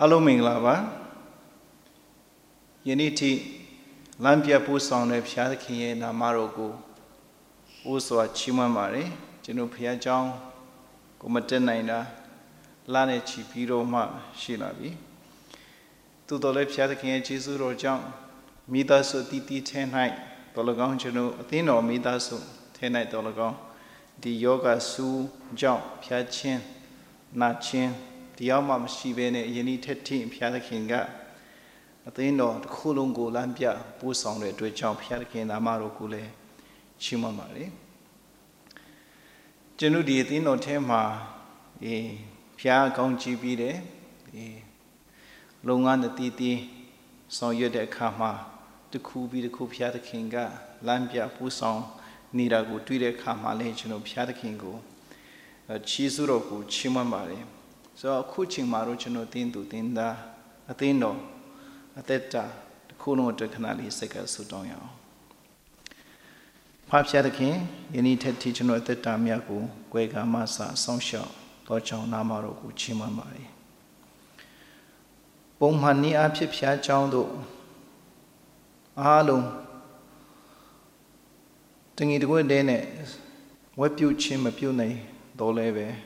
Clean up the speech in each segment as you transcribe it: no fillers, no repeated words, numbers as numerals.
Alo Minglava Unity Lampia Pusong of Shadaki Namarogo also a Chimamari, Genopia Jong, Gomatenaina, Lane Chipiro Ma Shilavi. To the left Shadaki Jesus or John, Midaso Titi 10 night, Dolagon Geno, Atheno Midaso 10 night Dolagon, the Yoga Su John, Piachin, Nachin. The Alma Shivene United Team Piatakinga. At the end of the Kulungo Lampia, Busong, the Jump Piatakin, Amaro Gule, Chimamari. Genudi Dino Tema, the Pia Gonji Bide, the Longan the Titi, Son Yode Kama, the Kubi the Kupiatakinga, Lampia, Busong, Nida go to the Kama Legend of Piatakingo, Chizuro, Chimamari. So, coaching Maruchino Tinto Tinda, Atheno, Atheta, the Kuno to Canali Seka Sudonia. Papshataki, United Teaching at the Tamiaku, Guega Masa, Sonsha, Lochon Namaroku, Chimamari. Bomhani Apia Chando Alo Tingy the good dene, what you chim a pune, doleve.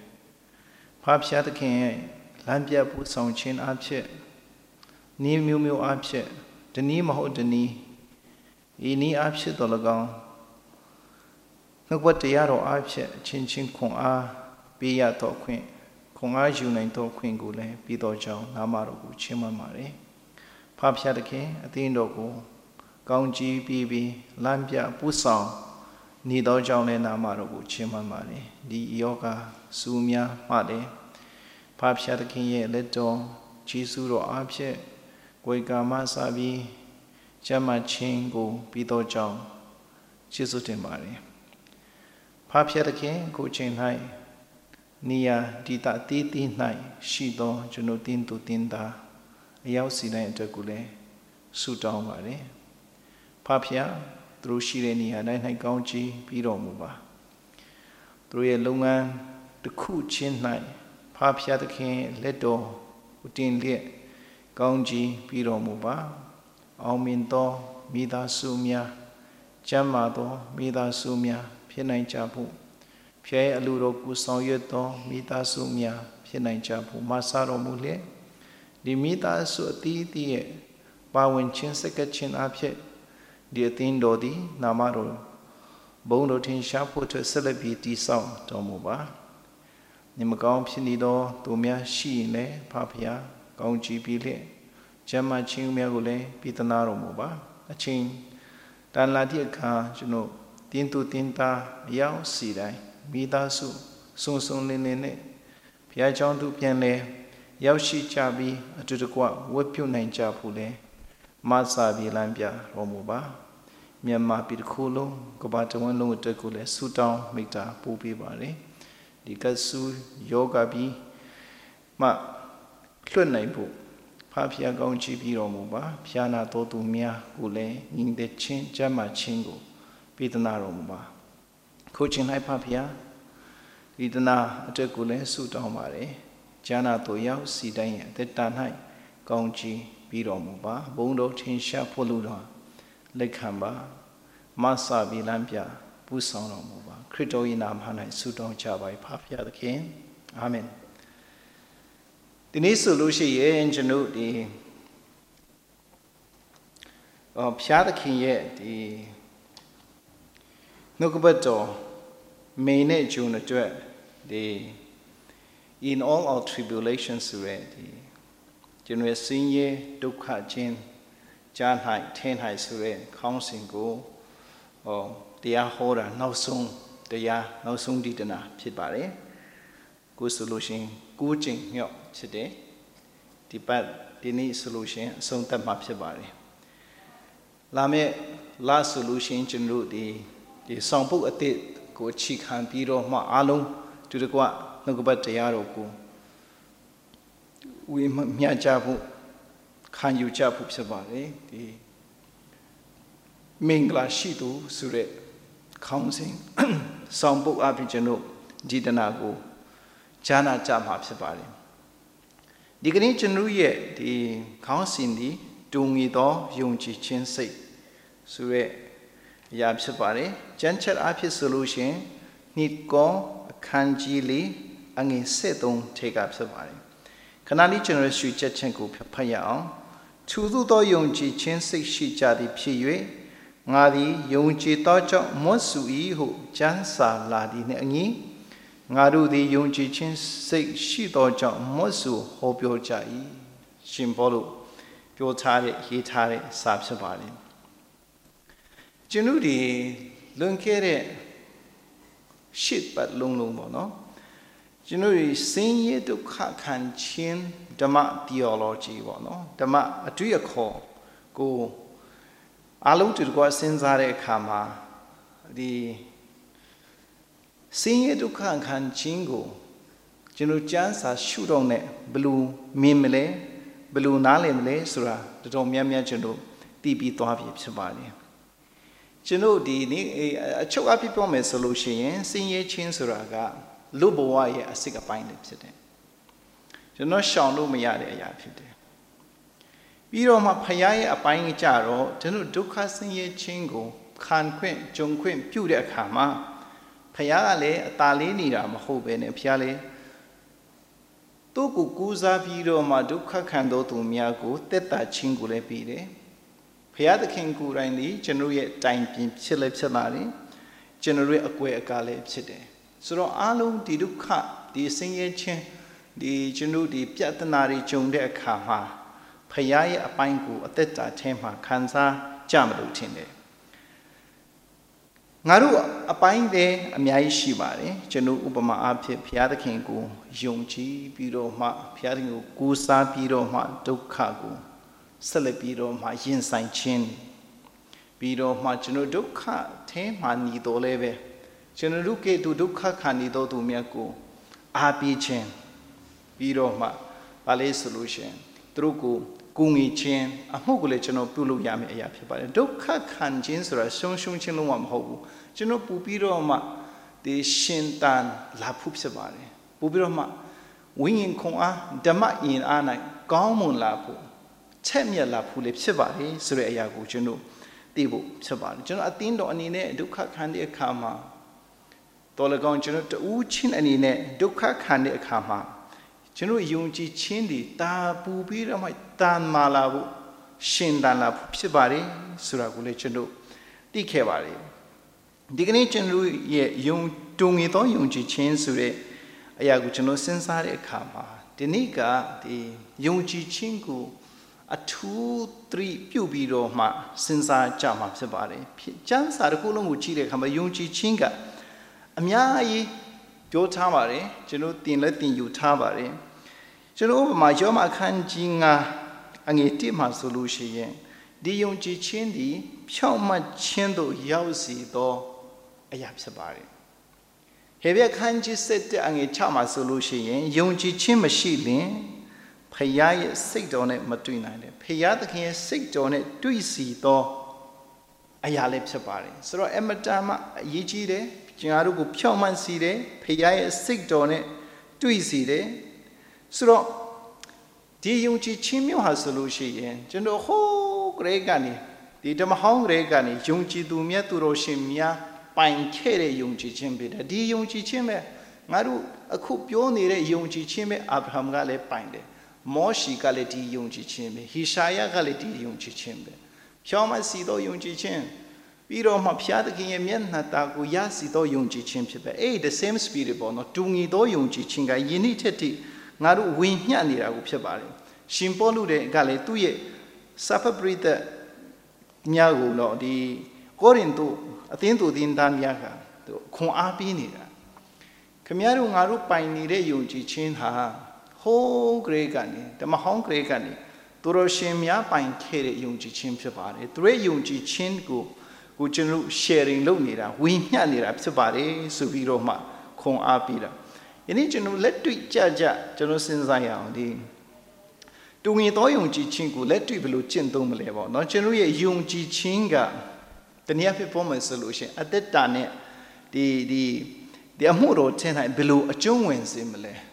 Papshataki, Lampia put some chin upset. Ni mu upset. The knee maho the knee. E knee upset dolagon. Look what the yarrow upset. Chin kong a. Be ya to queen. Kong a junain to queen gule. Be dojo. Namarogu chimamari. Papshataki, at the indogo. Gongji bibi. Lampia put some. Ni dojo le namarogu chimamari. Di yoga. Sumia Made Papshataki Leto Chisuro Abshe Guiga Masabi Jama Chingo Pito Jong Chisutimari Papshataki Coaching High Nia Dita Titi Night Shido Junutin to Tinda Yausina Intergule Sutong Mare Papia through Shirenia Nine Gauji Piro Muba through a lungan the coup chin night, Papshataki, Leto, Utin Lit, Gongji, Piro Muba, Auminto, Mida Sumia, Jamado, Mida Sumia, Pienai Japu, Pie Aluro Gusong Yeto, Mida Sumia, Pienai Japu, Masaro Mule, the Mida Suati, the Bawin Chin Second Apet, the Atin Dodi, Namaro, Bono Tin Shapu to celebrity song, Tomuba. Nimagong Pinido, Dumia, Shine, Papia, Gongji Bile, Jama Ching Miagule, Pitanaro Muba, a chain, Dan Ladiaka, Juno, Tintu Tinta, Yao Sidai, Mida Su, Sun Sun Lene, Pia John du Pianle, Yao Shi Chabi, a Tutukwa, Whipu Nine Japule, Masabi Lambia, Romuba, Myanmar Pidkulo, Gobatawan Lutakule, Sudan, Mita, Pupi Bari. Dikasu yoga bi ma Klunaibu Papia Gongji Biromuba, Piana Totumia, Gule, in the Chin Jama Chingo, Pitanarumuba. Coaching High Papia, Idana Ategule, Sudomare, Jana Toyao, Sidai, the Tanai, Gongji Biromuba, Bondo Tinsha Poluna, Lekamba, Masa Bilampia, Busonomuba. Crito inam hanai sudong chabai papia the king. Amen. The next solution ye ingenu the Piata king ye the Nukabato main June the in all our tribulations the General Senior Dukha Jin Jan Hai Ten Hai Sure Council go the Ahora no song. The no soon did enough, Pibare. Good solution, good jing, yo, today. The bad, the need solution, some time up Pibare. Lame, last solution, general, the song book at it, go chick and piro, ma alum to the gua, no go but the yaroku. We mia jabu, can you jabu Pibare? The Mingla Shitu Sure. Counting Songbook Abidjano, Didanago, Jana Jama Pibari. ဒီကနေ့ကျွန်တော်ရဲ့ဒီခေါင်းစဉ်ဒီတူငီသောယုံကြည်ခြင်းစိတ်ဆိုရဲအရာဖြစ်ပါတယ်ကျမ်းချက်အဖြစ်ဆိုလို့ရှင်နှစ်ကောအခန်းကြီးလေးအငယ်73ထိပ်ကဖြစ်ပါတယ်ခဏလေးကျွန်တော်ရွှေချက်ချင်းကိုဖတ်ရအောင်သူသူသောယုံကြည်ခြင်းစိတ်ရှိကြသည်ဖြစ်၍ငါသည်ယုံကြည်သောကြောင့်မွတ်စု၏ဟုကျမ်းစာလာသည်နှင့်အညီငါတို့သည်ယုံကြည်ခြင်းစိတ်ရှိသောကြောင့်မွတ်စုဟောပြောကြ၏ရှင်ဘောလို့ပြောထားတဲ့ရေးထားတဲ့စာဖြစ်ပါတယ်ကျွန်ုပ်ဒီလွန်ခဲ့တဲ့ရှစ်ပတ်လုံးပေါ့နော်ကျွန်တော်ဒီစင်ရဒုက္ခခံခြင်းဓမ္မ theology ပေါ့နော်ဓမ္မအတွေ့အခေါ်ကိုအလုံးတူကစဉ်းစားတဲ့အခါမှာဒီစင်ရဒုက္ခခံခြင်းကိုကျွန်တော်ကျမ်းစာရှုတော့နဲ့ဘယ်လိုမြင်မလဲဘယ်လိုနားလည်မလဲဆိုတာတော်တော်များများကျွန်တော်သိပြီးသွားပြီဖြစ်ပါတယ်ကျွန်တော်ဒီနေ့အချုပ်အပြပြောမယ်ဆိုလို့ရှိရင်စင်ရခြင်းဆိုတာကလူဘဝရဲ့အစစ်အပိုင်းလေးဖြစ်တယ်ကျွန်တော်ရှောင်လို့မရတဲ့အရာဖြစ်တယ်ပြီးတော့မှဖခင်ရဲ့အပိုင်းကြတော့ကျွန်တော်ဒုက္ခဆင်းရဲခြင်းကိုခံခွင့်ကြုံခွင့်ပြုတဲ့အခါမှာဖခင်ကလည်းအသာလေးနေတာမဟုတ်ပဲနဲ့ဖခင်လည်းသူ့ကိုကူစားပြီးတော့မှဒုက္ခခံတော်သူများကိုတက်တာခြင်းကိုလည်းပြီးတယ်ဖခင်သခင်ကိုယ်တိုင်ဒီကျွန်တော်ရဲ့တိုင်ပြင်ဖြစ်လည်းဖြစ်လာတယ်ကျွန်တော်ရဲ့အကွယ်အကားလည်းဖြစ်တယ်ဆိုတော့အားလုံးဒီဒုက္ခဒီဆင်းရဲခြင်းဒီကျွန်တော်ဒီပြဿနာတွေကြုံတဲ့အခါမှာဖခင်ရဲ့အပိုင်းကိုအသက်တာထဲမှာခံစားကြမလို့ထင်တယ်ငါတို့အပိုင်းလည်းအများကြီးရှိပါတယ်ကျွန်တော်ဥပမာအားဖြင့်ဘုရားသခင်ကိုယုံကြည်ပြီးတော့မှဘုရားသခင်ကိုကိုးစားပြီးတော့မှဒုက္ခကိုဆက်လက်ပြီးတော့မှရင်ဆိုင်ခြင်းပြီးတော့မှကျွန်တော်ဒုက္ခထဲမှာနေတော်လဲပဲကျွန်တော်တို့ကဒုက္ခခံနေတော်သူများကိုအားပေးခြင်းပြီးတော့မှဗာလဲဆိုလို့ရှင်သူတို့ကိုကူငီခြင်းအမှုကိုလည်းကျွန်တော်ပြုလုပ်ရမယ့်အရာဖြစ်ပါတယ်ဒုက္ခခံခြင်းဆိုတာရှုံချင်းလုံးဝမဟုတ်ဘူးကျွန်တော်ပူပြီးတော့မှဒီရှင်တန်လာဖို့ဖြစ်ပါတယ်ပူပြီးတော့မှဝိညာဉ်ခွန်အားဓမ္မအင်အား၌ကောင်းမွန်လာဖို့ချက်မြတ်လာဖို့လည်းဖြစ်ပါတယ်ဆိုတဲ့အရာကိုကျွန်တော်သိဖို့ဖြစ်ပါတယ်ကျွန်တော်အသင်းတော်အနေနဲ့ဒုက္ခခံတဲ့အခါမှာတော်လည်းကောင်းကျွန်တော်တူးချင်းအနေနဲ့ဒုက္ခခံတဲ့အခါမှာကျွန်တော်ယုံကြည်ခြင်းတွေတာပူပြီးတော့မှတန်မာလာဖို့ရှင်တန်လာဖို့ဖြစ်ပါတယ်ဆိုတာကိုလည်းကျွန်တော်သိခဲ့ပါတယ်ဒီကနေ့ကျွန်တော်ရဲ့ယုံတုံငယ်သောယုံကြည်ခြင်းဆိုတဲ့အရာကိုကျွန်တော်စဉ်းစားတဲ့အခါမှာဒီနေ့ကဒီယုံကြည်ခြင်းကိုအထူးသတိပြုပြီးတော့မှစဉ်းစားကြမှာဖြစ်ပါတယ်ကျမ်းစာတစ်ခုလုံးကိုကြည့်တဲ့အခါမှာယုံကြည်ခြင်းကအများကြီးပြောထားပါတယ်ကျွန်တော်တင်လက်တင်ယူထားပါတယ်ကျွန်တော်ဥပမာယောမအခန်းကြီး9အငယ်1မှာဆိုလို့ရှိရင်ဒီယုံကြည်ခြင်းဒီဖြောင့်မတ်ခြင်းတို့ရောက်စီသောအရာဖြစ်ပါတယ်ဟေဘရဲအခန်းကြီး7အငယ်6မှာဆိုလို့ရှိရင်ယုံကြည်ခြင်းမရှိရင်ဖခင်ရဲ့စိတ်တော်နဲ့မတွေ့နိုင်တယ်ဖခင်သခင်ရဲ့စိတ်တော်နဲ့တွေ့စီသောအရာလေးဖြစ်ပါတယ်ဆိုတော့အမတန်မှအရေးကြီးတယ်ကျွန်တော်တို့ကိုဖြောင့်မတ်စီတယ်ဖခင်ရဲ့စိတ်တော်နဲ့တွေ့စီတယ်ဆိုတော့ဒီယုံကြည်ခြင်းမျိုးဟာဆိုလို့ရှိရင်ကျွန်တော်ဟိုးကလေးကနေဒီဓမ္မဟောင်းကလေးကနေယုံကြည်သူမြတ်သူတော်ရှင်များပိုင်ခဲ့တဲ့ယုံကြည်ခြင်းပဲဒီယုံကြည်ခြင်းပဲငါတို့အခုပြောနေတဲ့ယုံကြည်ခြင်းပဲအာဗြဟံကလည်းပိုင်တယ်မောရှိကလည်းဒီယုံကြည်ခြင်းပဲဟေရှာယကလည်းဒီယုံကြည်ခြင်းပဲဖြောင်းမစီသောယုံကြည်ခြင်းပြီးတော့မှဘုရားသခင်ရဲ့မျက်နှာတာကိုရစီသောယုံကြည်ခြင်းဖြစ်ပဲthe same spirit ပေါ့နော်တူညီသောယုံကြည်ခြင်းကယဉ်နိထက်တိငါတို့ဝင်ညှက်နေတာကိုဖြစ်ပါတယ်ရှင်ပေါလုတဲ့ကလည်းသူ့ရဲ့စာဖပရိသတ်များကိုတော့ဒီကိုရိန္သုအသင်းသူသင်သားများကခွန်အားပေးနေတာခင်ဗျားတို့ငါတို့ပိုင်နေတဲ့ယုံကြည်ခြင်းဟာဟိုးကလေးကနေဓမ္မဟောင်းကလေးကနေသူတော်ရှင်များပိုင်ခဲ့တဲ့ယုံကြည်ခြင်းဖြစ်ပါတယ်သူရဲ့ယုံကြည်ခြင်းကိုကျွန်တော် sharing လုပ်နေတာဝင်ညှက်နေတာဖြစ်ပါတယ်ဆိုပြီးတော့မှခွန်အားပေးတာယနေ့ကျွန်တော်လက်တွေ့ကြကျွန်တော်စဉ်းစားရအောင်ဒီတူငင်သောယုံကြည်ခြင်းကိုလက်တွေ့ဘယ်လိုကျင့်သုံးမလဲပေါ့နော်ကျွန်တော်ရဲ့ယုံကြည်ခြင်းကတနည်းအားဖြင့်ပြောမယ်ဆိုလို့ရှိရင်အသက်တာနဲ့ဒီအမှုတော်ထင်တိုင်းဘယ်လိုအကျုံးဝင်စေမလဲ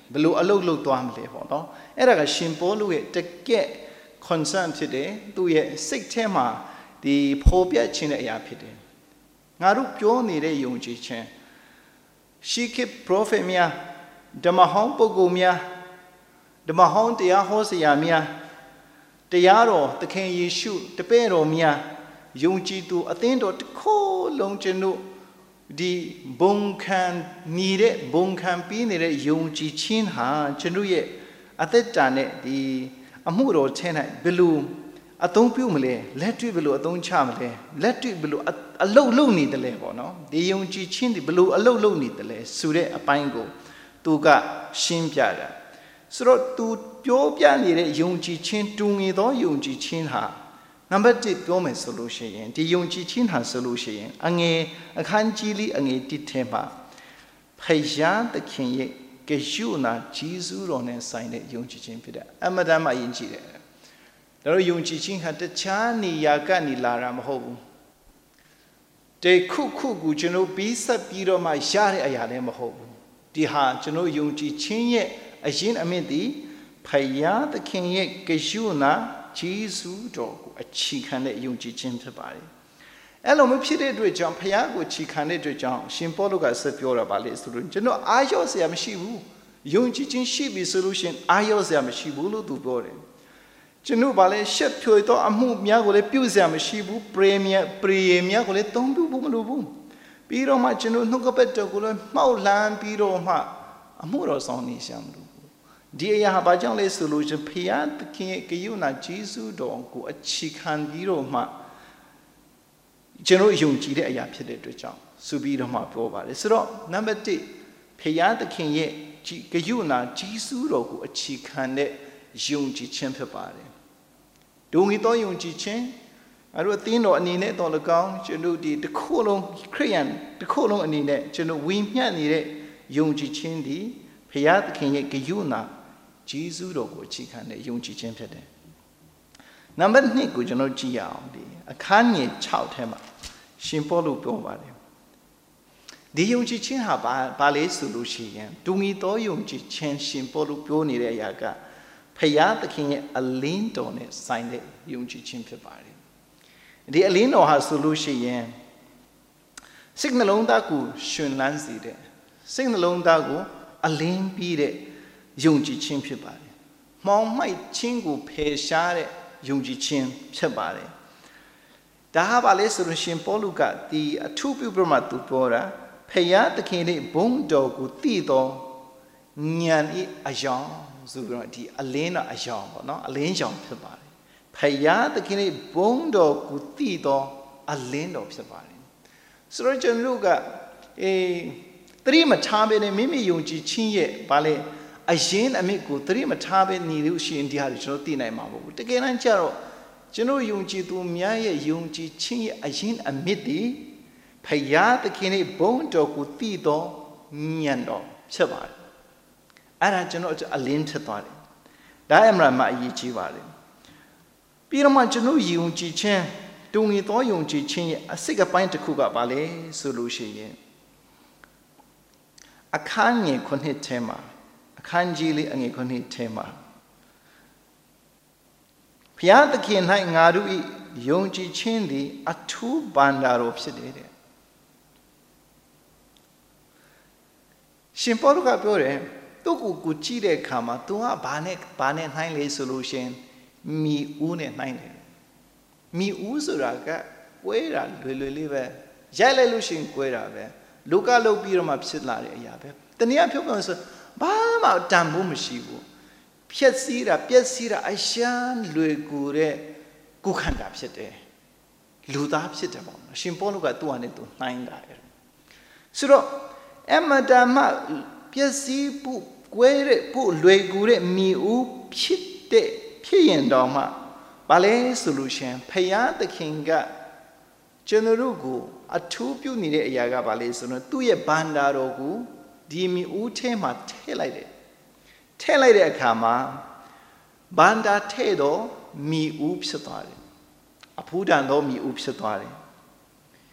ဘယ်လိုအလုပ်လုပ်သွားမလဲပေါ့နော်အဲ့ဒါကရှင်ပေါလုရဲ့တကယ် concern ဖြစ်တယ်သူ့ရဲ့စိတ်ထဲမှာဒီဖော်ပြခြင်းတဲ့အရာဖြစ်တယ်ငါတို့ပြောနေတဲ့ယုံကြည်ခြင်းရှိခေတ် prophet များဓမ္မဟောင်းပုဂ္ဂိုလ်များဓမ္မဟောင်းတရားဟောဆရာများတရားတော်သခင်ယေရှုတပည့်တော်များယုံကြည်သူအသင်းတော်တစ်ခုလုံးကျွန်တော်ဒီဘုံခံနေတဲ့ဘုံခံပြီးနေတဲ့ယုံကြည်ခြင်းဟာကျွန်တော်ရဲ့အသက်တာနဲ့ဒီအမှုတော်ထဲ၌ဘယ်လိုအသုံးပြုမလဲလက်တွေ့ဘယ်လိုအသုံးချမလဲလက်တွေ့ဘယ်လိုအလုပ်လုပ်နေတယ်လဲပေါ့နော်ဒီယုံကြည်ခြင်းဒီဘယ်လိုအလုပ်လုပ်နေတယ်လဲဆိုတဲ့အပိုင်းကိုသူကရှင်းပြတာဆိုတော့သူပြောပြနေတဲ့ယုံကြည်ခြင်းတူငယ်သောယုံကြည်ခြင်းဟာနံပါတ်1ပြောမယ်ဆိုလို့ရှိရင်ဒီယုံကြည်ခြင်းဟာဆိုလို့ရှိရင်အငယ်အခန်းကြီးလေးအငယ်1ထဲမှာဖယားသခင်ရဲ့ကရုဏာဂျေဇုတော်နဲ့ဆိုင်တဲ့ယုံကြည်ခြင်းဖြစ်တဲ့အမတန်မှအရေးကြီးတယ်ဒါတော့ယုံကြည်ခြင်းဟာတခြားနေရာကနေလာတာမဟုတ်ဘူးတေခုကိုကျွန်တော်ပြီးဆက်ပြီးတော့မှရတဲ့အရာလည်းမဟုတ်ဘူးဒီဟာကျွန်တော်ယုံကြည်ခြင်းရဲ့အရင်အမြင့်ဒီဖယားသခင်ရဲ့ကရုဏာဂျေဇုတော်ကိုအခြေခံတဲ့ယုံကြည်ခြင်းဖြစ်ပါတယ်အဲ့လိုမဖြစ်တဲ့အတွက်ကြောင့်ဖယားကိုအခြေခံတဲ့အတွက်ကြောင့်ရှင်ပေါလုကဆက်ပြောတာပါလေဆိုလို့ကျွန်တော်အာရော့စရာမရှိဘူးယုံကြည်ခြင်းရှိပြီဆိုလို့ရှင်အာရော့စရာမရှိဘူးလို့သူပြောတယ်ကျွန်တော်ဗာလဲရှက်ဖြွေတော့အမှုများကိုလည်းပြုစရာမရှိဘူးပရေများကိုလည်းသုံးပြုဖို့မလိုဘူးပြီးတော့မှကျွန်တော်နှုတ်ကပတ်တော်ကိုလည်းမှောက်လန်းပြီးတော့မှအမှုတော်ဆောင်နေရှာမလို့ဒီအရာဘာကြောင့်လဲဆိုလို့ရှင်ဖယားသခင်ရဲ့ဂရုဏာဂျေဇုတော်ကိုအခြေခံပြီးတော့မှကျွန်တော်ယုံကြည်တဲ့အရာဖြစ်တဲ့အတွက်ကြောင့်ဆိုပြီးတော့မှပြောပါတယ်ဆိုတော့နံပါတ်1ဖယားသခင်ရဲ့ဂရုဏာဂျေဇုတော်ကိုအခြေခံတဲ့ယုံကြည်ခြင်းဖြစ်ပါတယ်ဒုံဤသောယုံကြည်ခြင်းအဲ့တော့အသင်းတော်အနေနဲ့တော်၎င်းကျွန်တော်ဒီတစ်ခုလုံးခရိယန်တစ်ခုလုံးအနေနဲ့ကျွန်တော်ဝိမျှနေတဲ့ယုံကြည်ခြင်းဒီဖယားသခင်ရဲ့ဂရုဏာဂျေဇုတော်ကိုအခြေခံတဲ့ယုံကြည်ခြင်းဖြစ်တယ်နံပါတ်2ကိုကျွန်တော်ကြည့်ရအောင်ဒီအခန်းငယ်6ထဲမှာရှင်ပေါလုပြောပါတယ်ဒီယုံကြည်ခြင်းဟာဘာလဲဆိုလို့ရှိရင်ဒုံဤသောယုံကြည်ခြင်းရှင်ပေါလုပြောနေတဲ့အရာကဖယားသခင်ရဲ့အလင်းတော်နဲ့ဆိုင်တဲ့ယုံကြည်ခြင်းဖြစ်ပါတယ်ဒီအလင်းတော်ဟာဆိုလို့ရှိရင်စိတ်နှလုံးသားကိုရှင်လန်းစေတဲ့စိတ်နှလုံးသားကိုအလင်းပြီးတဲ့ယုံကြည်ခြင်းဖြစ်ပါတယ်။မှောင်မိုက်ခြင်းကိုဖယ်ရှားတဲ့ယုံကြည်ခြင်းဖြစ်ပါတယ်။ဒါဟာဘာလဲဆိုလို့ရှင်ပေါလုကဒီအထူးပြုပြမှသူပြောတာဖယားသခင်ရဲ့ဘုန်းတော်ကိုတည်တော်ဉာဏ်ဤအယောင်ဆိုပြီးတော့ဒီအလင်းတော်အယောင်ပေါ့နော်အလင်းရောင်ဖြစ်ပါတယ်။ဖယားသခင်ရဲ့ဘုန်းတော်ကိုတည်တော်အလင်းတော်ဖြစ်ပါတယ်။ဆိုတော့ကျွန်တော်ကသတိမထားဘဲနဲ့မိမိယုံကြည်ခြင်းရဲ့ဘာလဲအရင်အမြစ်ကိုသတိမထားဘဲနေလို့ရှိရင်ဒီဟာကျွန်တော်သိနိုင်မှာမဟုတ်ဘူးတကယ်တမ်းကျတော့ကျွန်တော်ယုံကြည်သူများရဲ့ယုံကြည်ခြင်းရဲ့အရင်အမြစ်ဒီဖယားသခင်ရဲ့ဘုန်းတော်ကိုသိတော်ဉာဏ်တော်ဖြစ်ပါတယ်အဲ့ဒါကျွန်တော်အလင်းဖြစ်သွားတယ်ဒါအမှန်မှအရေးကြီးပါတယ်ပြီးတော့မှကျွန်တော်ယုံကြည်ခြင်းတုံငင်သောယုံကြည်ခြင်းရဲ့အစိတ်အပိုင်းတစ်ခုကဘာလဲဆိုလို့ရှိရင်အခန်းငယ်9ထဲမှာအခန်းကြီးလေးအငယ်9ထဲမှာဘုရားသခင်၌ငါတို့၏ယုံကြည်ခြင်းသည်အထူးဘန္တာတော်ဖြစ်တယ်တဲ့ရှင်ပေါလုကပြောတယ်သူ့ကိုကြည့်တဲ့အခါမှာ तू ကဘာနဲ့နှိုင်းလဲဆိုလို့ရှင်မိဦးနဲ့နှိုင်းတယ်မိဦးဆိုတာကကွဲတာလွယ်လွယ်လေးပဲရိုက်လိုက်လို့ရှင်ကွဲတာပဲလူကလုတ်ပြီးတော့မှဖြစ်လာတဲ့အရာပဲတနည်းအားဖြင့်ပြောဆိုဘာမှတန်ဖို့မရှိဘူးဖြက်စီးတာပျက်စီးတာအရှမ်းလွယ်ကူတဲ့ကိုခန္ဓာဖြစ်တယ်လူသားဖြစ်တယ်ပေါ့ရှင်ပေါလုကသူ့အနေနဲ့သူနှိုင်းတာရဲ့ဆိုတော့အမတမပျက်စီးဖို့ကွဲတဲ့ဖို့လွယ်ကူတဲ့မိဦးဖြစ်ရင်တော့မှဘာလဲဆိုလို့ရှင်ဖယားသခင်ကကျွန်တော်တို့ကိုအထူးပြုနေတဲ့အရာကဘာလဲဆိုတော့သူ့ရဲ့ဘန္တာတော်ကိုဒီမိဦးထဲမှာထည့်လိုက်တဲ့အခါမှာဘန္တာထဲတော့မိဦးဖြစ်သွားတယ်အဖူးတန်သောမိဦးဖြစ်သွားတယ်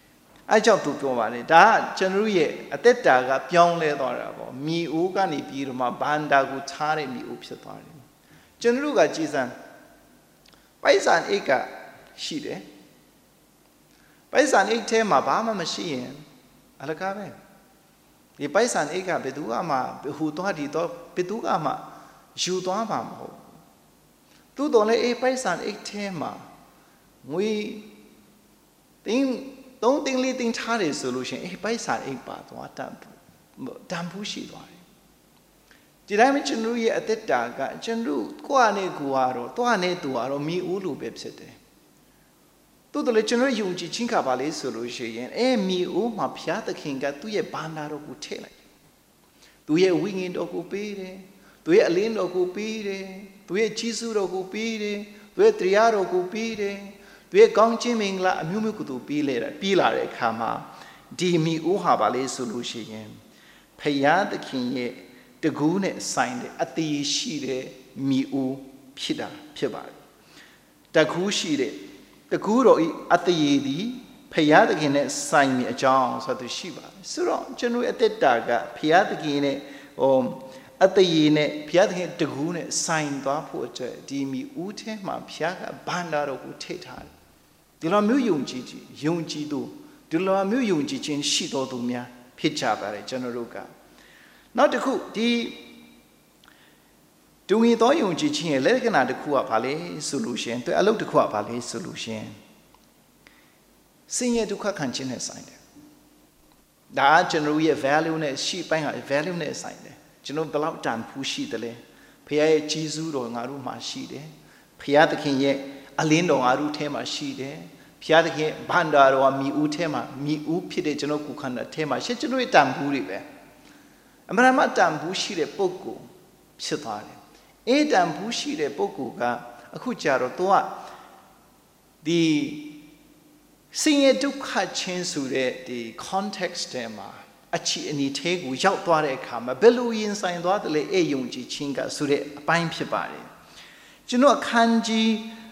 အဲကြောင့်သူပြောပါလေဒါကကျွန်တော်ရဲ့အသက်တာကပြောင်းလဲသွားတာပေါ့မိအိုးကနေပြီးတော့မှဘန္တာကိုခြားတဲ့မိအိုးဖြစ်သွားတယ်ကျွန်တော်ကကြည်စမ်းပိုက်ဆံအိတ်ကရှိတယ်ပိုက်ဆံအိတ်ထဲမှာဘာမှမရှိရင်အလကားပဲဒီပိုက်ဆံအိတ်ကဘယ်သူမှဟိုသွားဒီတော့ဘယ်သူမှယူသွားမှာမဟုတ်သူတော်လည်းပိုက်ဆံအိတ်ထဲမှာငွေတင်း3တင်း4တင်းထားတယ်ဆိုလို့ရှိရင်ပိုက်ဆံအိတ်ပါသွားတန်ဖိုးရှိသွားတယ်ဒီတိုင်းမှာကျွန်တော်ရဲ့အသက်တာကကျွန်တော်ကိုယ့်အနေကိုကတော့တွားနေသူကတော့မိဦးလိုပဲဖြစ်တယ်တိုးတော်လည်းကျွန်တော်ယုံကြည်ခြင်းကပါလေဆိုလို့ရှိရင်မိဦးမှာဘုရားသခင်ကသူ့ရဲ့ဘာနာတော်ကိုထည့်လိုက်သူရဲ့ဝိညာဉ်တော်ကိုပေးတယ်သူရဲ့အလင်းတော်ကိုပေးတယ်သူရဲ့ကြီးစုတော်ကိုပေးတယ်သူရဲ့တရားတော်ကိုပေးတယ်သူရဲ့ကောင်းခြင်းမင်္ဂလာအမျိုးမျိုးကိုသူပေးလာတဲ့အခါမှာဒီမိဦးဟာပါလေဆိုလို့ရှိရင်ဘုရားသခင်ရဲ့တကူးနဲ့ဆိုင်တဲ့အသေးရှိတဲ့မိဦးဖြစ်တာဖြစ်ပါတယ်တကူးရှိတဲ့တကူးတော်ဤအသေးသည်ဖျားသခင်နဲ့ဆိုင်မိအကြောင်းဆိုသူရှိပါတယ်ဆိုတော့ကျွန်တော်အသက်တာကဖျားသခင်နဲ့အသေးနဲ့ဖျားသခင်တကူးနဲ့ဆိုင်သွားဖို့အတွက်ဒီမိဦးထဲမှာဖျားကဘန္တာတော်ကိုထိထားတယ်ဒီလိုမျိုးယုံကြည်သူဒီလိုမျိုးယုံကြည်ခြင်းရှိတော်သူများဖြစ်ကြပါတယ်ကျွန်တော်တို့ကနောက်တစ်ခုဒီတူငီတော်ယုံကြည်ခြင်းရဲ့လက္ခဏာတစ်ခုကဘာလဲဆိုလို့ရှင်သူအလုပ်တစ်ခုကဘာလဲဆိုလို့ရှင်ဆင်းရဲဒုက္ခခံခြင်းနဲ့ဆိုင်တယ်ဒါကကျွန်တော်ရဲ့ value နဲ့ရှိပိုင်းက value နဲ့ဆိုင်တယ်ကျွန်တော်ဘယ်လောက်တန်ဖိုးရှိတယ်လဲဖခင်ရဲ့ကြီးစုတော်ငါတို့မှာရှိတယ်ဖခင်သခင်ရဲ့အလင်းတော်ငါတို့ထဲမှာရှိတယ်ဖခင်သခင်ဘန္တာတော်မိဦးထဲမှာမိဦးဖြစ်တဲ့ကျွန်တော်ကိုခန္ဓာထဲမှာရှိကျွန်တော်ရဲ့တန်ဖိုးတွေပဲအမှန်မှန်တန်ဖိုးရှိတဲ့ပုဂ္ဂိုလ်ဖြစ်သွားတယ်တန်ဖိုးရှိတဲ့ပုဂ္ဂိုလ်ကအခုကြာတော့သူကဒီဆင်းရဲဒုက္ခချင်းဆိုတဲ့ဒီ context ထဲမှာအခြေအနေထဲကိုရောက်သွားတဲ့အခါမှာဘယ်လိုရင်ဆိုင်သွားတယ်လဲယုံကြည်ခြင်းကဆိုတဲ့အပိုင်းဖြစ်ပါတယ်ကျွန်တော်အခန်းကြီး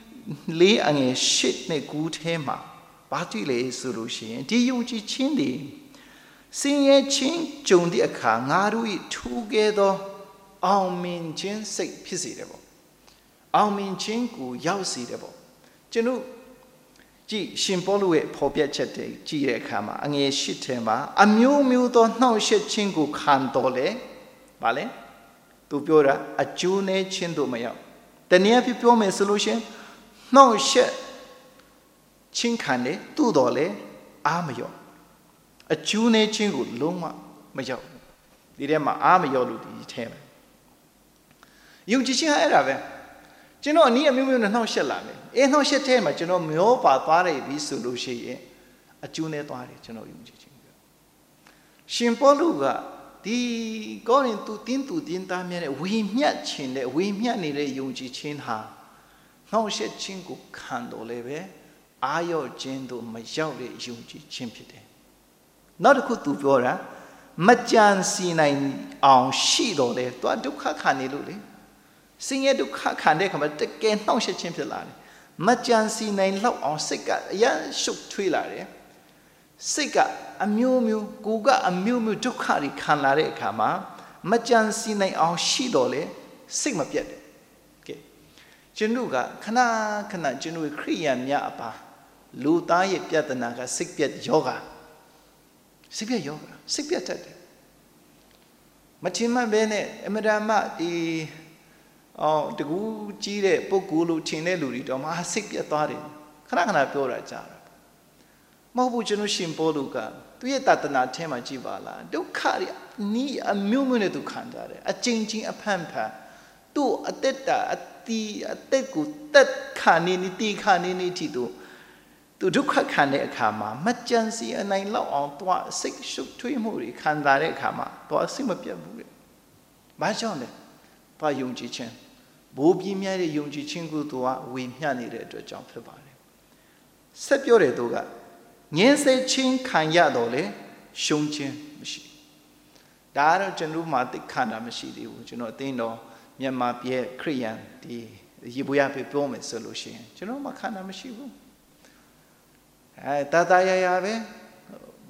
4အငယ်8နဲ့9ထဲမှာဘာတွေ့လဲဆိုလို့ရှိရင်ဒီယုံကြည်ခြင်းတွေဆင်းရဲခြင်းကြုံတဲ့အခါငါတို့၏ထူးကဲသောအောင်မြင်ခြင်းစိတ်ဖြစ်စေတယ်ပေါ့အောင်မြင်ခြင်းကိုရောက်စေတယ်ပေါ့ကျွန်တော်ကြည့်ရှင်ပေါလုရဲ့ဖော်ပြချက်တွေကြည့်တဲ့အခါမှာအငယ်၈ထဲမှာအမျိုးမျိုးသောနှောင့်ယှက်ခြင်းကိုခံတော်လေဗာလဲသူပြောတာအကျိုးနဲ့ခြင်းတို့မရောက်တနည်းအားဖြင့်ပြောမယ်ဆိုလို့ရှင်နှောင့်ယှက်ခြင်းခံတယ်သူ့တော်လေအားမရောက်အကျိုးနဲ့ခြင်းကိုလုံးဝမရောက်ဒီထဲမှာအားမရောက်လို့ဒီထဲမှာယုံကြည်ခြင်းအဲ့ဒါပဲကျွန်တော်အနည်းအမျိုးမျိုးနဲ့နှောင့်ယှက်လာတယ်နှောင့်ယှက်ထဲမှာကျွန်တော်မျောပါသွားတယ်ပြီဆိုလို့ရှိရင်အကျိုးနဲ့သွားတယ်ကျွန်တော်ယုံကြည်ခြင်းရှင်ပေါလုကဒီကောရိန္သုတင်းသားများနဲ့ဝေမျှခြင်းနဲ့ဝေမျှနေတဲ့ယုံကြည်ခြင်းဟာနှောင့်ယှက်ခြင်းကိုခံတော်လဲပဲအာရော့ခြင်းတို့မရောက်တဲ့ယုံကြည်ခြင်းဖြစ်တယ်နောက်တစ်ခုသူပြောတာမကြံစီနိုင်အောင်ရှိတော်လဲသူဒုက္ခခံနေလို့လေဆင်းရဲဒုက္ခခံတဲ့ခါမှာတကယ်နှောင့်ယှက်ခြင်းဖြစ်လာတယ်မကြံစီနိုင်လောက်အောင်စိတ်ကအရန်ရှုပ်ထွေးလာတယ်စိတ်ကအမျိုးမျိုးကိုယ်ကအမျိုးမျိုးဒုက္ခတွေခံလာတဲ့အခါမှာမကြံစီနိုင်အောင်ရှိတော်လဲစိတ်မပြတ်တယ်ကဲကျွန်တော်ကခဏကျွန်တော်ခရိယံများအပါလူသားရဲ့ပြဿနာကစိတ်ပြတ်ယောဂစိတ်ပြတ်တတ်တယ်မချင်မပဲနဲ့အမဒါမဒီတကူကြီးတဲ့ပုဂ္ဂိုလ်လို့ထင်တဲ့လူတွေတော့မှစိတ်ပြတ်သွားတယ်ခဏပြောတာကြားတာမဟုတ်ဘူးကျွန်တော်ရှင်ပေါလုကသူရဲ့တသနာထဲမှာကြည်ပါလားဒုက္ခတွေနီးအမျိုးမျိုးနဲ့သူခံကြတယ်အချင်းချင်းအဖန်ဖန်သူ့အသက်တာအသက်ကိုတက်ခါနေတီခါနေတီသူဒုက္ခခံတဲ့အခါမှာမကြံစီအနိုင်လောက်အောင်သွားစိတ်ရှုပ်ထွေးမှုတွေခံစားတဲ့အခါမှာသွားစိတ်မပြတ်ဘူးလေဘာကြောင့်လဲဘာယုံကြည်ခြင်းဘိုးပြင်းများတဲ့ယုံကြည်ခြင်းကိုသူကဝေမျှနေတဲ့အတွက်ကြောင့်ဖြစ်ပါတယ်ဆက်ပြောတယ်သူကငင်းဆဲခြင်းခံရတော့လေရှုံးခြင်းမရှိဒါကတော့ကျွန်တော်မှသိခံတာမရှိသေးဘူးကျွန်တော်အသိတော်မြန်မာပြည်ခရိယန်ဒီရေပွေရပြပြောမယ်ဆိုလို့ရှိရင်ကျွန်တော်မှခံတာမရှိဘူးတာရရပဲ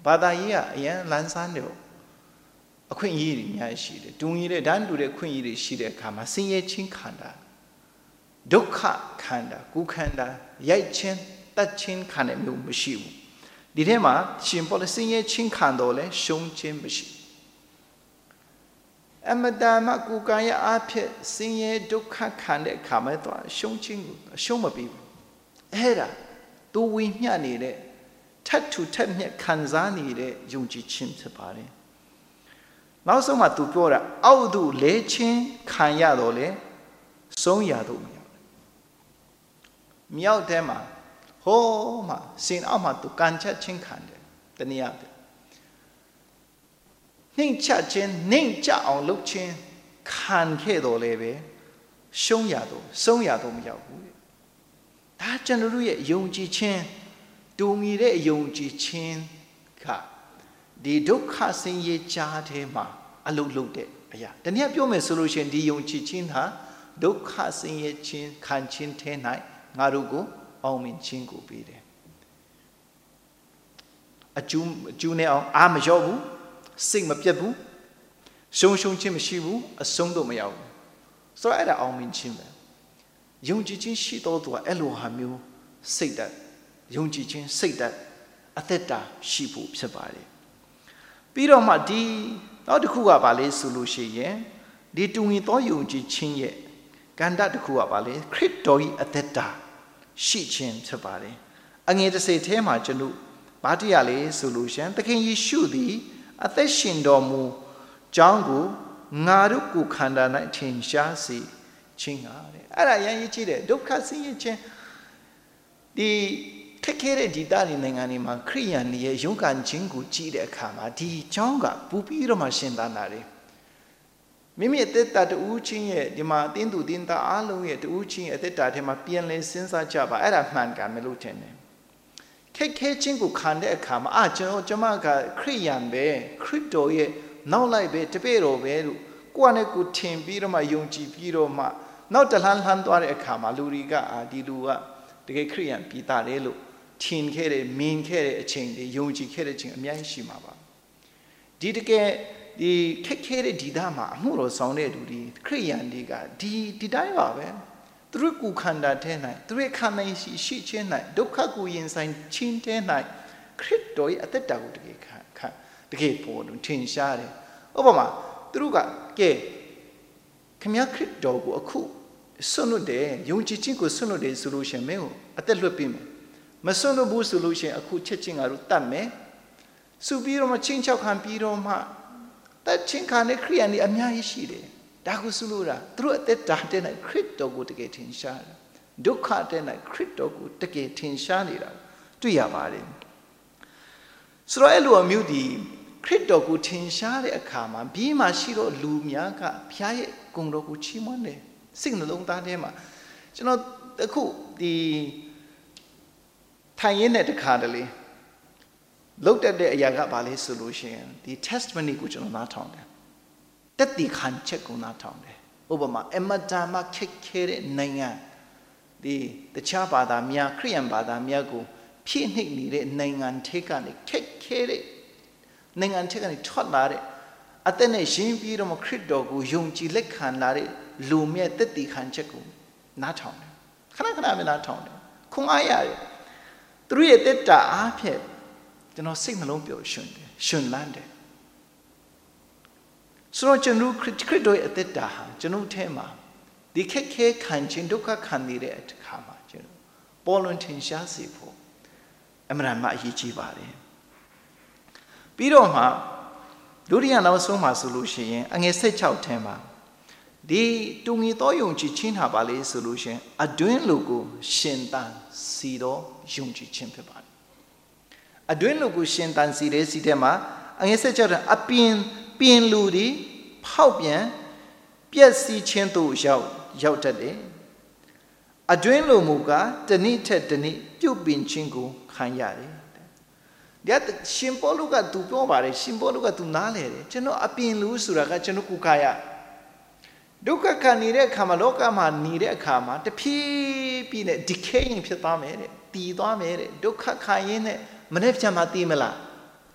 ဘာသာရေးကအရင်လန်းဆန်းတယ်အခွင့်အရေးတွေအများကြီးရှိတယ်တူညီတဲ့တန်းတူတဲ့အခွင့်အရေးတွေရှိတဲ့အခါမှာဆင်းရဲခြင်းခန္ဓာဒုက္ခခန္ဓာကိုယ်ခန္ဓာရိုက်ခြင်းတတ်ခြင်းခန္ဓာမျိုးမရှိဘူးဒီထဲမှာရှင်ပေါ်ဆင်းရဲခြင်းခန္ဓာလည်းရှုံးခြင်းမရှိအမတမကုကာယအဖြစ်ဆင်းရဲဒုက္ခခံတဲ့အခါမှာတော့ရှုံးခြင်းကိုရှုံးမပြီးဘူးအဲ့ဒါသူဝိမျှနေတဲ့ထတ်ထူထက်မြက်ခံစားနေတဲ့ယုံကြည်ခြင်းဖြစ်ပါတယ်နောက်ဆုံးမှသူပြောတာအောက်သို့လဲခြင်းခံရတော့လေဆုံးရတော့မြောက်ထဲမှာဟိုးမှာစင်အောက်မှာသူကန်ချက်ခြင်းခံတယ်တနည်းအားဖြင့်နှိမ့်ချခြင်းနှိမ့်ချအောင်လုပ်ခြင်းခံခဲ့တော့လေပဲရှုံးရတော့ဆုံးရတော့မရောက်ဘူးဒါကျွန်တော်တို့ရဲ့ယုံကြည်ခြင်းတူညီတဲ့ယုံကြည်ခြင်းကဒီဒုက္ခဆင်းရဲကြားထဲမှာအလုံးလုံးတဲ့အရာတနည်းပြောမယ်ဆိုလို့ရှိရင်ဒီယုံကြည်ခြင်းဟာဒုက္ခဆင်းရဲခြင်းခံခြင်းထဲ၌ငါတို့ကိုအောင်မြင်ခြင်းကိုပေးတယ်အကျူးနဲ့အောင်အာမလျော့ဘူးစိတ်မပြတ်ဘူးရှုံခြင်းမရှိဘူးအဆုံးတော့မရောက်ဘူးဆိုတော့အဲ့ဒါအောင်မြင်ခြင်းပဲယုံကြည်ခြင်းရှိတော်သူကအဲ့လိုဟာမျိုးစိတ်ဓာတ်ယုံကြည်ခြင်းစိတ်ဓာတ်အသက်တာရှိဖို့ဖြစ်ပါတယ်ပြီးတော့မှဒီနောက်တစ်ခုကဘာလဲဆိုလို့ရှိရင်ဒီတူညီသောယုံကြည်ခြင်းရဲ့ကန္တတစ်ခုကဘာလဲခရစ်တော်၏အသက်တာရှိခြင်းဖြစ်ပါတယ်အငယ်30ထဲမှာကျွန်တော်ဘာတရားလဲဆိုလို့ရှင်သခင်ယေရှုသည်အသက်ရှင်တော်မူကြောင်းကိုငါတို့ကိုခန္ဓာ၌ထင်ရှားစေခြင်းဟာတဲ့အဲ့ဒါရန်ရေးကြည့်တယ်ဒုက္ခဆင်းရဲခြင်းဒီခက်ခဲတဲ့ဒီတာတွေနိုင်ငံတွေမှာခရိယန်တွေရဲ့ရုန်းကန်ခြင်းကိုကြည့်တဲ့အခါမှာဒီကြောင်းကပူပြီးတော့မှရှင်းသားလာတယ်မိမိအသက်တာတူးချင်းရဲ့ဒီမှာတင်းသူတင်းသားအားလုံးရဲ့တူးချင်းရဲ့အသက်တာထဲမှာပြန်လဲစဉ်းစားကြပါအဲ့ဒါမှန်ကန်မလို့ထင်တယ်ခက်ခဲခြင်းကိုခံတဲ့အခါမှာကျွန်မကခရိယန်ပဲခရစ်တော်ရဲ့နောက်လိုက်ပဲတပည့်တော်ပဲလို့ကိုယ့်နဲ့ကိုယ်ထင်ပြီးတော့မှယုံကြည်ပြီးတော့မှနောက်တလှမ်းသွားတဲ့အခါမှာလူတွေကဒီလူကတကယ်ခရိယန်ပြီးသားတယ်လို့ထင်ခဲ့တဲ့မင်းခဲ့တဲ့အချိန်တွေယုံကြည်ခဲ့တဲ့အချိန်အများကြီးရှိမှာပါဒီတကယ်ဒီခက်ခဲတဲ့ဒီသားမှာအမှုတော်ဆောင်တဲ့လူတွေခရိယန်တွေကဒီတိုင်းပါပဲသူတို့ကိုခန္ဓာထဲ၌သူတို့ခန္ဓာရှိခြင်း၌ဒုက္ခကိုရင်ဆိုင်ခြင်းထဲ၌ခရစ်တော်ရဲ့အသက်တာကိုတကယ်ပေါ်လို့ထင်ရှားတယ်ဥပမာသူတို့ကကဲခမည်းခရစ်တော်ကိုအခုဆွလို့တယ်ယုံကြည်ခြင်းကိုဆွလို့တယ်ဆိုလို့ရှိရင်မင်းကိုအသက်လွတ်ပေးမယ်မဆွလို့ဘူးဆိုလို့ရှိရင်အခုချက်ချင်းငါတို့တတ်မယ်စုပြီးတော့မှချင်းချောက်ခံပြီးတော့မှတတ်ချင်းခံတဲ့ခရိယန်တွေအများကြီးရှိတယ်ဒါကိုဆွလို့တာသူတို့အသက်တာတဲ့၌ခရစ်တော်ကိုတကယ်ထင်ရှားတယ်ဒုက္ခတဲ့၌ခရစ်တော်ကိုတကယ်ထင်ရှားနေတာတွေ့ရပါတယ်ဆိုတော့အဲ့လိုအမျိုးဒီခရစ်တော်ကိုထင်ရှားတဲ့အခါမှာပြီးမှရှိတော့လူများကဖျားရဲ့ဂုဏ်တော်ကိုချီးမွမ်းတယ်စိတ်နှလုံးသားထဲမှာကျွန်တော်အခုဒီထိုင်ရင်းတဲ့တခါတလေလုတ်တက်တဲ့အရာကဘာလဲဆိုလို့ရှိရင်ဒီ testimony ကိုကျွန်တော်နားထောင်တယ်တက်တီခံချက်ကိုနားထောင်တယ်ဥပမာအမတာမခက်ခဲတဲ့နိုင်ငံဒီတခြားဘာသာများခရိယန်ဘာသာများကိုဖြည့်နှိပ်နေတဲ့နိုင်ငံထဲကနေခက်ခဲတဲ့နိုင်ငံထဲကနေထွက်လာတဲ့အသက်နဲ့ရှင်ပြီးတော့ခရစ်တော်ကိုယုံကြည်လက်ခံလာတဲ့လူမြတ်တက်တီခံချက်ကိုနားထောင်တယ်ခဏပဲနားထောင်တယ်ခွန်အားရတယ်သူတို့ရဲ့တက်တာအားဖြင့်ကျွန်တော်စိတ်နှလုံးပျော်ရွှင်တယ်ရှင်လန်းတယ်ဆိုတော့ကျွန်တော်ခရစ်တော်ရဲ့အသက်တာဟာကျွန်တော်ထဲမှာဒီခက်ခဲခံခြင်းဒုက္ခခံနေတဲ့အခါမှာကျွန်တော်ပေါ်လွင်ထင်ရှားစေဖို့အမှန်မှအရေးကြီးပါတယ်ပြီးတော့မှဒုတိယနောက်ဆုံးမှာဆိုလို့ရှိရင်အငယ်16ထဲမှာဒီတူငီတော်ယုံကြည်ခြင်းဟာပါလေဆိုလို့ရှိရင်အတွင်းလူကိုရှင်သန်စီတော်ယုံကြည်ခြင်းဖြစ်ပါတယ်အတွင်းလူကိုရှင်သန်စီတဲ့စီထဲမှာအငယ်16ထဲအပြင်လူတွေဖောက်ပြန်ပျက်စီးခြင်းသို့ရောက်တတ်တယ်အတွင်းလူမူကတနည်းထက်တနည်းပြုတ်ပင်ခြင်းကိုခံရတယ်ဒါရှင်ပေါလုကသူပြောပါတယ်ရှင်ပေါလုကသူနားလေတယ်ကျွန်တော်အပြင်လူဆိုတာကကျွန်တော်ကုခါရဒုက္ခခံနေတဲ့အခါမှာလောကမှာနေတဲ့အခါမှာတဖြည်းဖြည်းနဲ့ decaying ဖြစ်သွားမယ်တဲ့တည်သွားမယ်တဲ့ဒုက္ခခံရင်းနဲ့မနေ့ပြန်မှသိမလား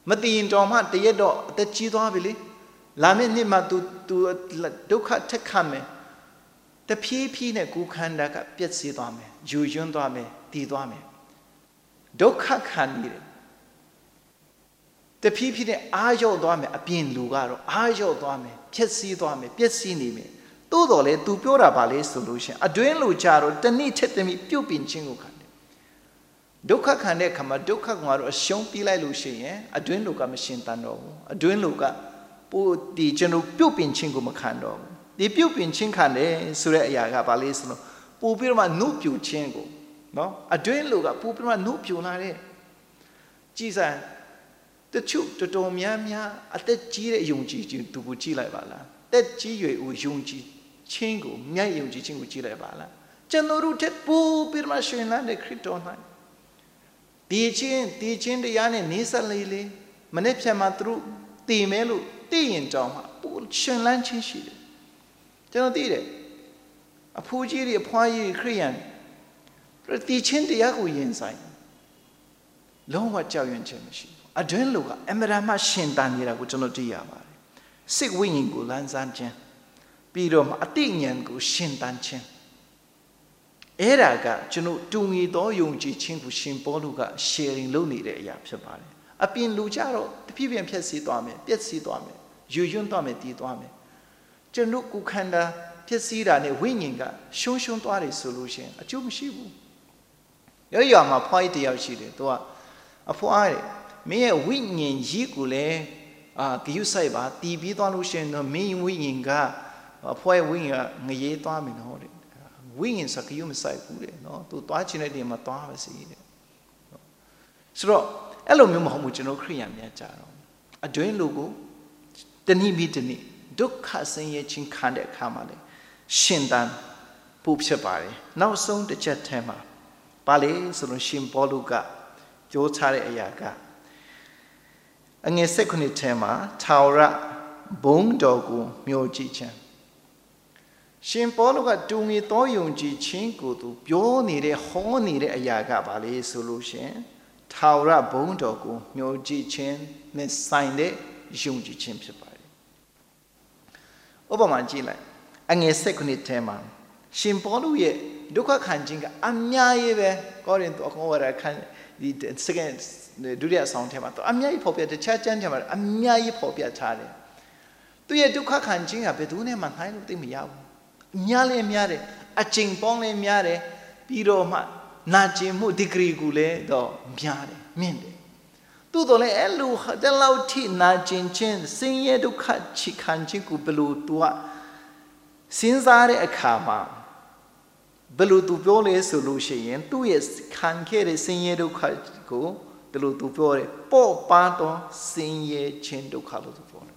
မတည်ရင်တော်မှတရက်တော့အသက်ကြီးသွားပြီလေလာမယ့်နှစ်မှာ तू ဒုက္ခထက်ခတ်မယ်တဖြည်းဖြည်းနဲ့ကိုယ်ခန္ဓာကပျက်စီးသွားမယ်ယူယွန်းသွားမယ်တည်သွားမယ်ဒုက္ခခံနေတယ်တဖြည်းဖြည်းနဲ့အာရောက်သွားမယ်အပြင်လူကတော့အာရောက်သွားမယ်ပျက်စီးသွားမယ်ပျက်စီးနေမယ်သို့တော်လည်း तू ပြောတာပါလေဆိုလို့ရှင်အတွင်းလူကြတော့တနည်းထက်တမီပြုတ်ပင်ခြင်းကိုခံတယ်ဒုက္ခခံတဲ့အခါမှာဒုက္ခကတော့အရှုံးပြီးလိုက်လို့ရှိရင်အတွင်းလူကမရှင်တန်တော့ဘူးအတွင်းလူကပို့ဒီကျွန်တော်ပြုတ်ပင်ခြင်းကိုမခံတော့ဘူးဒီပြုတ်ပင်ခြင်းခံတယ်ဆိုတဲ့အရာကပါလေဆိုလို့ပို့ပြီးတော့မှနှုတ်ပြူခြင်းကိုနော်အတွင်းလူကပို့ပြီးတော့နှုတ်ပြူလာတဲ့ကြည်စံတချို့တော်များများအသက်ကြီးတဲ့ယုံကြည်ခြင်းသူကိုကြည့်လိုက်ပါလားတက်ကြီးရွယ်ဦးယုံကြည်ခြင်းကိုမြတ်ယုံကြည်ခြင်းကိုကြည့်လိုက်ပါလားကျွန်တော်တို့တက်ပို့ပြီးမှရှင်လန်းတဲ့ခရစ်တော်၌ဒီချင်းတရားနဲ့နေဆက်လေးလေးမနေ့ဖြတ်မှာသူတို့တည်မဲလို့တည်ရင်တောင်မှပို့ရှင်လန်းခြင်းရှိတယ်ကျွန်တော်သိတယ်အဖိုးကြီးတွေအဖွားကြီးခရိယန်ဒီချင်းတရားကိုရင်ဆိုင်လုံးဝကြောက်ရွံ့ခြင်းမရှိဘူးအတွင်းလူကအမရမရှင်တန်နေတာကိုကျွန်တော်သိရပါတယ်စိတ်ဝိညာဉ်ကိုလန်းဆန်းခြင်းပြီးတော့အတိညာဉ်ကိုရှင်တန်ခြင်းအဲ့ဒါကကျွန်တော်တူငီသောယုံကြည်ခြင်းကိုရှင်ပေါလုက sharing လုပ်နေတဲ့အရာဖြစ်ပါတယ်အပြင်လူကြတော့တဖြည်းဖြည်းဖြတ်စီးသွားမယ်ပျက်စီးသွားမယ်ယူယွန်းသွားမယ်တည်သွားမယ်ကျွန်တော်ကိုခန္ဓာဖြစ်စည်းတာနဲ့ဝိညာဉ်ကရှုံးသွားတယ်ဆိုလို့ရှိရင်အကျိုးမရှိဘူးရွာမှာဖွားတယောက်ရှိတယ်သူကအဖွားတယ်မင်းရဲ့ဝိညာဉ်ကြီးကိုလည်းဂယုဆိုင်ပါတည်ပြီးသွားလို့ရှိရင်တော့မင်းဝိညာဉ်ကအဖွားရဲ့ဝိညာဉ်ကငရေသွားမယ်နော်တဲ့ဝိညာဉ်စကယုမဆိုင်ဘူးတဲ့နော်သူသွားချင်တဲ့နေရာမှာသွားပါစေတဲ့ဆိုတော့အဲ့လိုမျိုးမဟုတ်ဘူးကျွန်တော်ခရိယာများကြတော့အတွင်းလူကိုတနည်းပြီးတနည်းဒုက္ခဆင်းရဲခြင်းခံတဲ့အခါမှာလေရှင်တန်ဖို့ဖြစ်ပါတယ်နောက်ဆုံးတစ်ချက်ထဲမှာပါလေဆိုလို့ရှင်ပေါလုကပြောထားတဲ့အရာကအငယ်7ထဲမှာထာဝရဘုံတော်ကိုမျှော်ကြည့်ခြင်းရှင်ပေါလုကတူငီသောယုံကြည်ခြင်းကိုသူပြောနေတဲ့ဟောနေတဲ့အရာကပါလေဆိုလို့ရှင်ထာဝရဘုံတော်ကိုမျှော်ကြည့်ခြင်းနဲ့ဆိုင်တဲ့ယုံကြည်ခြင်းဖြစ်ပါတယ်ဥပမာကြည့်လိုက်အငယ်7ထဲမှာရှင်ပေါလုရဲ့ဒုက္ခခံခြင်းကအများကြီးပဲကောရိန္သုအခေါ်ဝရခန်းဒီ second ဒုတိယဆောင်ထဲမှာသူအများကြီးဖော်ပြတခြားကျမ်းထဲမှာအများကြီးဖော်ပြထားတယ်သူရဲ့ဒုက္ခခံခြင်းကဘယ်သူနဲ့မှနှိုင်းလို့သိမရဘူးအများလည်းများတယ်အကျင့်ပေါင်းလည်းများတယ်ပြီးတော့မှနာကျင်မှု degree ကိုလည်းတော့များတယ်မြင့်တယ်သူတို့လည်းအဲ့လိုတလောက်ထိနာကျင်ခြင်းဆင်းရဲဒုက္ခချခံခြင်းကိုဘယ်လိုသူကစဉ်းစားတဲ့အခါမှာဘယ်လိုသူပြောလဲဆိုလို့ရှိရင်သူ့ရဲ့ခံခဲ့တဲ့ဆင်းရဲဒုက္ခကိုဘယ်လိုသူပြောတယ်ပေါ့ပါတော့ဆင်းရဲခြင်းဒုက္ခလို့သူပြောတယ်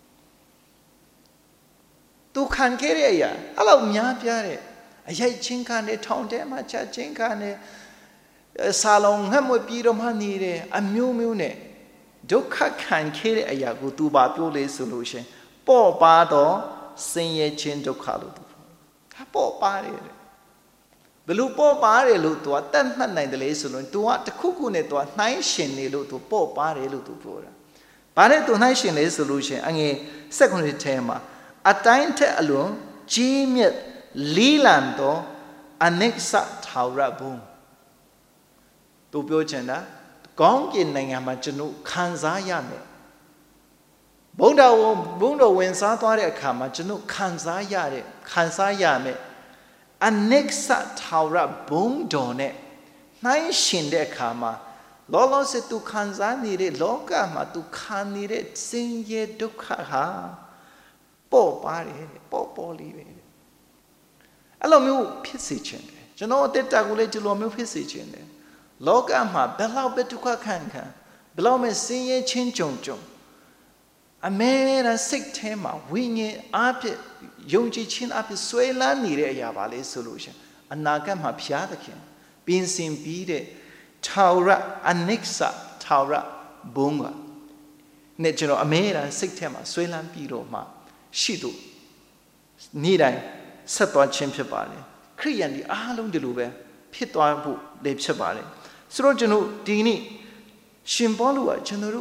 သူခံခဲ့တဲ့အရာအဲ့လိုများပြားတဲ့အရိုက်ချင်းခံတဲ့ထောင်ထဲမှာချချင်းခံတဲ့ဆာလုံငှက်မွေပြီးတော့မှနေတဲ့အမျိုးမျိုးနဲ့ဒုက္ခခံခဲ့တဲ့အရာကိုသူပါပြောလဲဆိုလို့ရှိရင်ပေါ့ပါတော့ဆင်းရဲခြင်းဒုက္ခလို့သူပြောတာပေါ့ပါတယ်ဘယ်လိုပေါ့ပါတယ်လို့သူကတတ်မှတ်နိုင်တယ်လေဆိုလို့သူကတခုခုနဲ့သူကနှိုင်းရှင်နေလို့သူပေါ့ပါတယ်လို့သူပြောတာ။ဘာနဲ့သူနှိုင်းရှင်လဲဆိုလို့ရှိရင်အငယ်7ထဲမှာအတိုင်းထက်အလွန်ကြီးမြတ်လီလန်သောအနိစ္စထာဝရဘုံသူပြောချင်တာကောင်းကင်နိုင်ငံမှာကျွန်တော်ခံစားရမယ်ဘုံတော်ဝင်စားသွားတဲ့အခါမှာကျွန်တော်ခံစားရမယ်အနိစ္စထာဝရဘုံတော်နဲ့နှိုင်းရှင်တဲ့အခါမှာလောလောဆယ်သူခံစားနေတဲ့လောကမှာသူခံနေတဲ့ဆင်းရဲဒုက္ခဟာပေါ့ပါတယ်ပေါ့လေးပဲအဲ့လိုမျိုးဖြစ်စေခြင်းတယ်ကျွန်တော်အသက်တာကိုလည်းဒီလိုမျိုးဖြစ်စေခြင်းတယ်လောကမှာဘယ်လောက်ပဲဒုက္ခခံဘယ်လောက်ပဲဆင်းရဲခြင်းကြုံအမေရာစိတ်ထဲမှာဝိညာဉ်အားဖြင့်ယုံကြည်ခြင်းအဖြစ်ဆွဲလန်းနေတဲ့အရာပါလေဆိုလို့ရှင်အနာဂတ်မှာဖျားသခင်ပြင်ဆင်ပြီးတဲ့ထာဝရအနိစ္စထာဝရဘုံကနဲ့ကျွန်တော်အမေရာစိတ်ထဲမှာဆွဲလန်းပြီးတော့မှရှိသူနေ့တိုင်းဆက်သွားခြင်းဖြစ်ပါတယ်ခရိယန်ဒီအားလုံးဒီလိုပဲဖြစ်သွားဖို့လည်းဖြစ်ပါတယ်ဆိုတော့ကျွန်တော်ဒီနေ့ရှင်ပေါလုကကျွန်တော်တို့က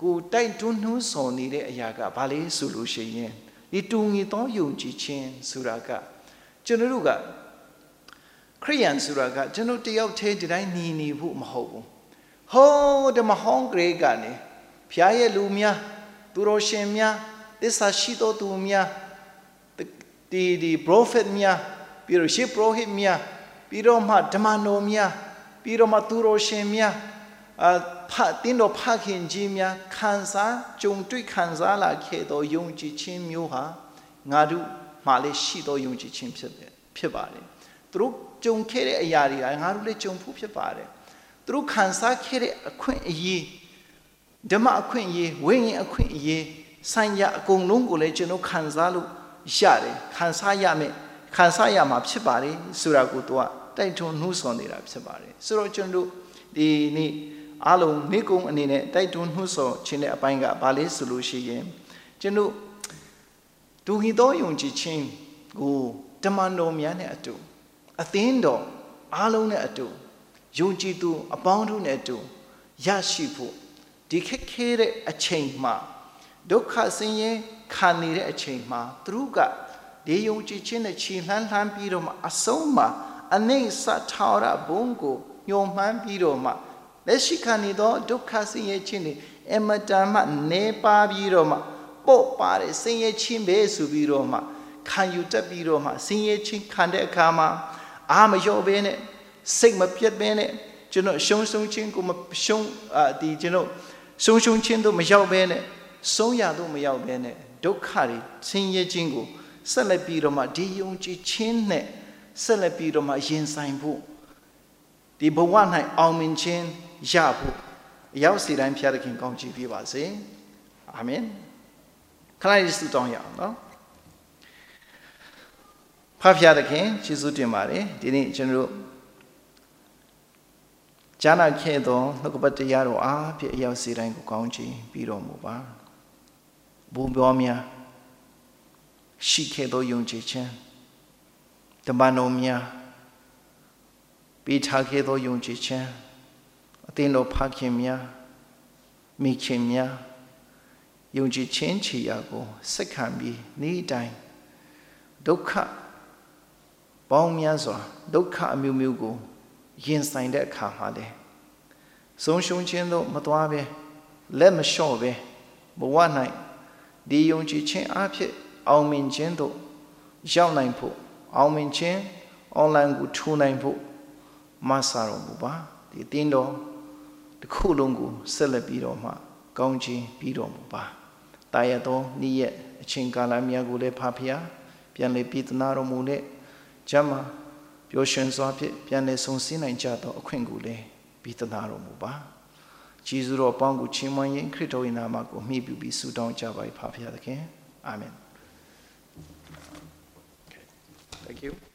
ကိုတိုက်တွန်းနှိုးဆော်နေတဲ့အရာကဘာလဲဆိုလို့ရှိရင်ဒီတူညီသောယုံကြည်ခြင်းဆိုတာကကျွန်တော်တို့ကခရိယန်ဆိုတာကကျွန်တော်တယောက်တည်းဒီတိုင်းနေဖို့မဟုတ်ဘူးဟောဓမ္မဟောင်းဂရေကနေဖျားရဲ့လူများသူတော်ရှင်များသစ္စာရှိတော်သူများဒီ prophet များပြီးတော့ရှေး prophet များပြီးတော့မှဓမ္မတော်များပြီးတော့မှသူတော်ရှင်များတင်းတော်ဖခင်ကြီးများခံစားကြုံတွေ့ခံစားလာခဲ့သောယုံကြည်ခြင်းမျိုးဟာငါတို့မှလည်းရှိသောယုံကြည်ခြင်းဖြစ်ပါတယ်သူတို့ကြုံခဲ့တဲ့အရာတွေကငါတို့လည်းကြုံဖို့ဖြစ်ပါတယ်သူတို့ခံစားခဲ့တဲ့အခွင့်အရေးဓမ္မအခွင့်အရေးဝိညာဉ်အခွင့်အရေးဆိုင်ရာအကုန်လုံးကိုလည်းကျွန်တော်ခံစားလို့ရတယ်ခံစားရမယ်ခံစားရမှာဖြစ်ပါတယ်ဆိုတာကိုသူကတိုက်တွန်းနှိုးဆော်နေတာဖြစ်ပါတယ်ဆိုတော့ကျွန်တော်ဒီနေ့အားလုံးနေကုံအနေနဲ့တိုက်တွန်းနှိုးဆော်ခြင်းတဲ့အပိုင်းကဘာလဲဆိုလို့ရှိရင်ကျွန်တော်ဒူဟီတော်ယုံကြည်ခြင်းကိုတမန်တော်များနဲ့အတူအသင်းတော်အားလုံးနဲ့အတူယုံကြည်သူအပေါင်းတို့နဲ့အတူရရှိဖို့ဒီခက်ခဲတဲ့အချိန်မှာဒုက္ခဆင်းရဲခံနေတဲ့အချိန်မှာသူတို့ကဒီယုံကြည်ခြင်းနဲ့ခြေလှမ်းပြီးတော့မှအဆုံးမှာအနိစ္စထာဝရဘုံကိုညှို့မှန်းပြီးတော့မှလက်ရှိခံနေသောဒုက္ခဆင်းရဲခြင်းတွေအမတန်မှနေပါပြီးတော့မှပို့ပါတဲ့ဆင်းရဲခြင်းပဲဆိုပြီးတော့မှခံယူတတ်ပြီးတော့မှဆင်းရဲခြင်းခံတဲ့အခါမှာအာမလျော့ဘဲနဲ့စိတ်မပြတ်ဘဲနဲ့ကျွန်တော်ရှုံခြင်းကိုမရှုံဒီကျွန်တော်ရှုံခြင်းတို့မရောက်ဘဲနဲ့ဆုံးရတို့မရောက်ဘဲနဲ့ဒုက္ခတွေဆင်းရဲခြင်းကိုဆက်လက်ပြီးတော့မှဒီယုံကြည်ခြင်းနဲ့ဆက်လက်ပြီးတော့မှရင်ဆိုင်ဖို့ဒီဘဝ၌အောင်မြင်ခြင်းရဖို့အရောက်စီတိုင်းဖျားသခင်ကောင်းချီးပေးပါစေအာမင်ခလိုက်စုတောင်းရအောင်နော်ဖဖျားသခင်ယေရှုတင်ပါတယ်ဒီနေ့ကျွန်တော်တို့ဂျာနာခဲ့သောနှုတ်ကပတ်တရားတော်အားဖြင့်အရောက်စီတိုင်းကိုကောင်းချီးပြီးတော်မူပါဘုံပြောများရှိခဲ့သောယုံကြည်ခြင်းတမန်တော်များပေးထားခဲ့သောယုံကြည်ခြင်းအသင်းတော်ဖခင်များမိခင်များယုံကြည်ခြင်းချီရာကိုစက္ခံပြီးနေ့တိုင်းဒုက္ခပေါင်းများစွာဒုက္ခအမျိုးမျိုးကိုရင်ဆိုင်တဲ့အခါမှာလေဆုံးရှုံးခြင်းတို့မသွားပဲလက်မလျှော့ပဲဘဝ၌ဒီယုံကြည်ခြင်းအဖြစ်အောင်မြင်ခြင်းတို့ရောက်နိုင်ဖို့အောင်မြင်ခြင်းအွန်လိုင်းကိုထူနိုင်ဖို့မဆာတော်မူပါဒီအသင်းတော်တစ်ခုလုံးကိုဆက်လက်ပြီးတော့မှကောင်းချီးပြီးတော်မူပါတာရတော်နေ့ရက်အချိန်ကာလများကိုလည်းဖဖျားပြန်လည်ပြည်သနာတော်မူနဲ့ဂျမ်းမာပျော်ရွှင်စွာဖြင့်ပြန်လည်ဆုံစည်းနိုင်ကြသောအခွင့်ကိုလည်းပြည်သနာတော်မူပါကျေးဇူးတော်ပေါင်းကိုချီးမွမ်းရင်ခရစ်တော်၏နာမကိုမြှပ်ပြီးဆုတောင်းကြပါ၏ဖဖျားသခင်အာမင်Thank you.